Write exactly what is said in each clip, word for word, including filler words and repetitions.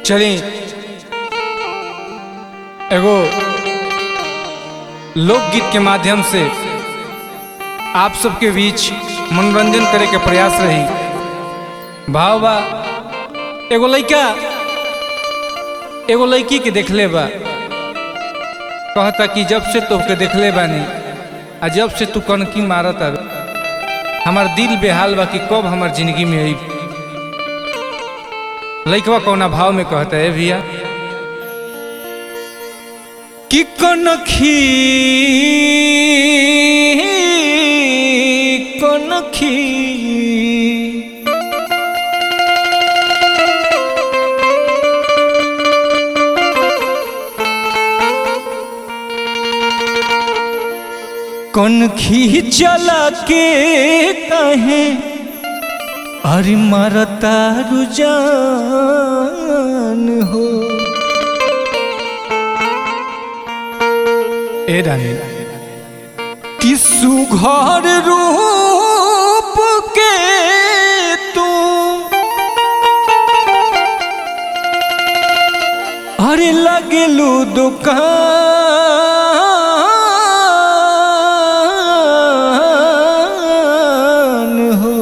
चलिए एगो लोकगीत के माध्यम से आप सबके बीच मनोरंजन करे के प्रयास रही। भाव बा एगो लड़का एगो लड़की के देखले बा, कहता कि जब से तोहके देखले बानी आ जब से तू कनकी मारत आ हमार दिल बेहाल बा कि कब हमार जिंदगी में आई। लड़कवा कौना भाव में कहता है भैया कि कनखी कनखी कनखी चला के कहे अरे मरता रुझान हो। ए रानी कि सुघर रूप के तू अरे लगलू दुकान हो।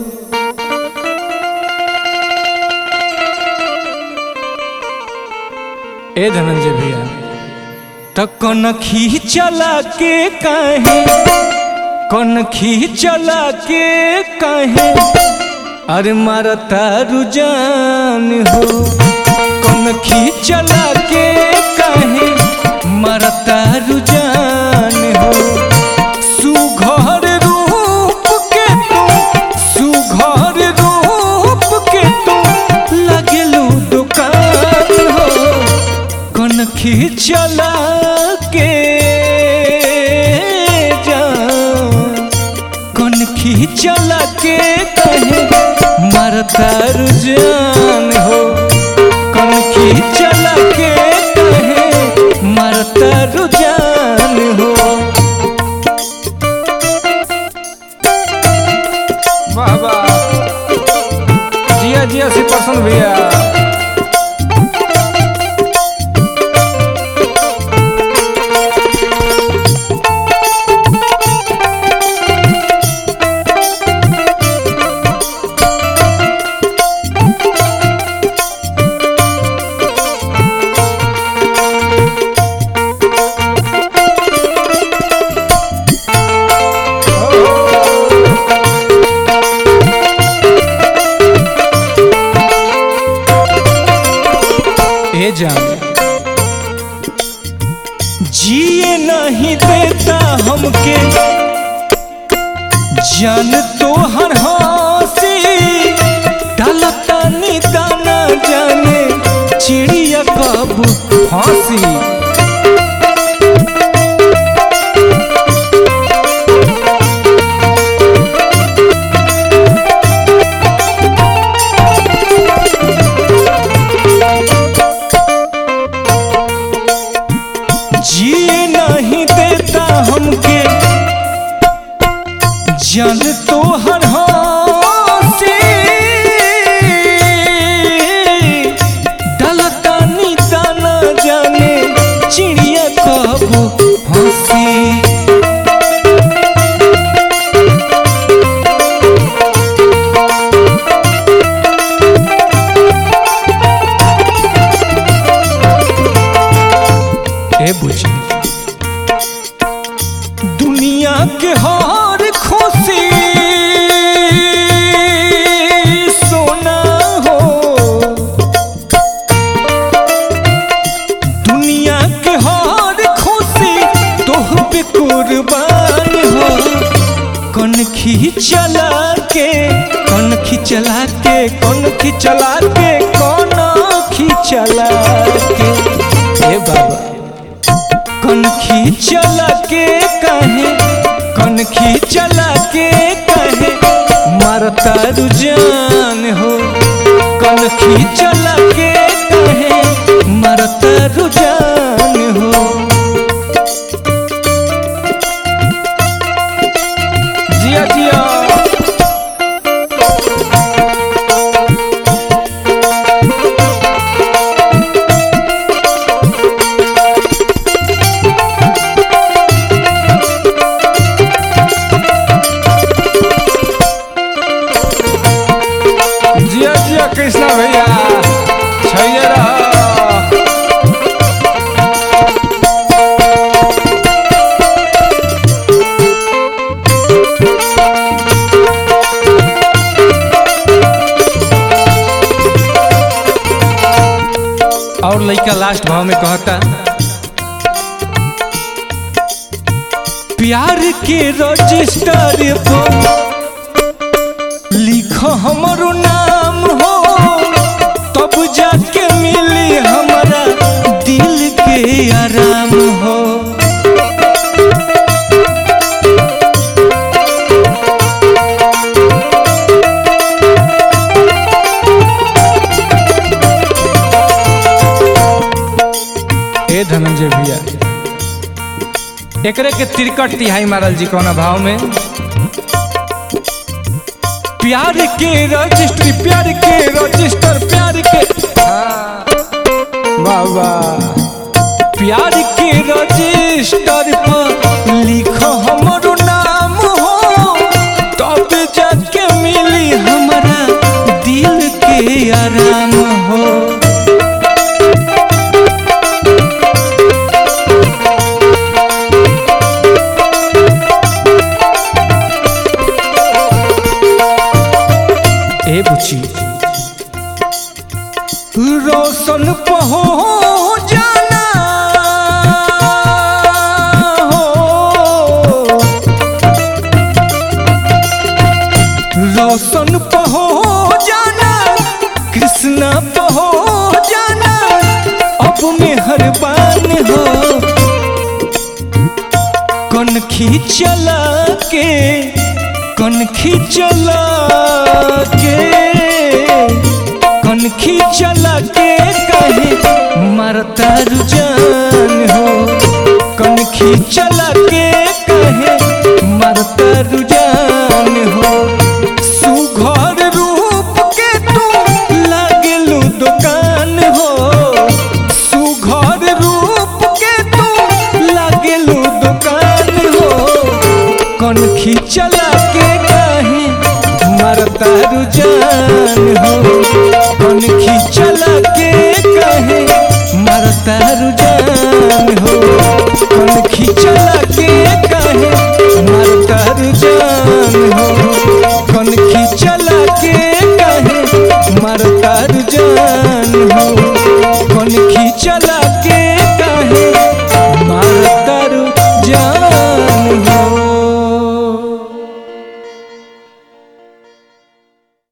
ए धनंजय भैया तो कनखी चला के कहे कनखी चला के कहे अरे मरता रुझान हो। कनखी चला के कहे मरता रुझान हो। सुघर रूप के तू सुघर रूप के तू लगलू दुकान हो। कनखी चला के जा कनखी चला के कहे मरता रुझान हो। कनखी चला के कहे मरता रुझान हो। वाह वाह जिया जिया से पसंद भैया। जिए नहीं देता हमके जान तो हर हंसी डालता नी दाना जाने चिड़िया कब फांसी। जिए नहीं देता हमके जान तो हर हंसी डालता नी दाना जाने चिड़िया कब फांसी। ए बुझी दुनिया के हर खुशी सोना हो। दुनिया के हर खुशी तोह पे कुर्बान हो। कनखी चला के कनखी चला के कनखी चला के कनखी चला के ए बाबा कनखी चला के कहे कनखी चला के कहे मरता रुझान हो। कनखी चला के कहे मरता रुझान हो। जिया जिया लास्ट भाव में कहता प्यार के रजिस्टर पर लिखो हमारो नाम हो तब जाके मिली हमारा दिल के आराम हो। ए धनंजय भैया एकरे के तिरकट तिहाई मारल जी कौना भाव में प्यार के रजिस्ट्री प्यार के रजिस्टर प्यार के बाबा प्यार के रजिस्टर पर लिखो हमारो नाम हो तब जाके मिली हमारा दिल के आराम हो। ए बुची रोशन पहो जाना हो रोशन पहो जाना कृष्णा पहो जाना अब मेहरबान हो कौन खींचला के कौन खींचला के कौन खींचला के कहे मरता रुझान हो कौन खींचला के कहे मरता रुझान हो। सुघर रूप के तू लागलू दुकान हो सुघर रूप के तू लागलू दुकान हो कौन खींचला के कहे मरता रुझान हो कौन खींचला के कहे मरता रुझान हो कौन खींचला के कहे मरता रुझान हो कौन खींचला के कहे मरता रुझान हो कौन खींचला के